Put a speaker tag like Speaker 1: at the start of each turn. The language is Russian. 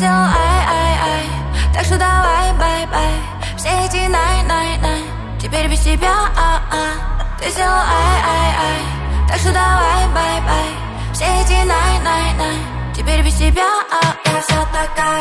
Speaker 1: 陷入爱，так что давай拜，все эти най，теперь без тебя ты陷入爱，так что давай拜，все эти най，теперь без тебя я вся такая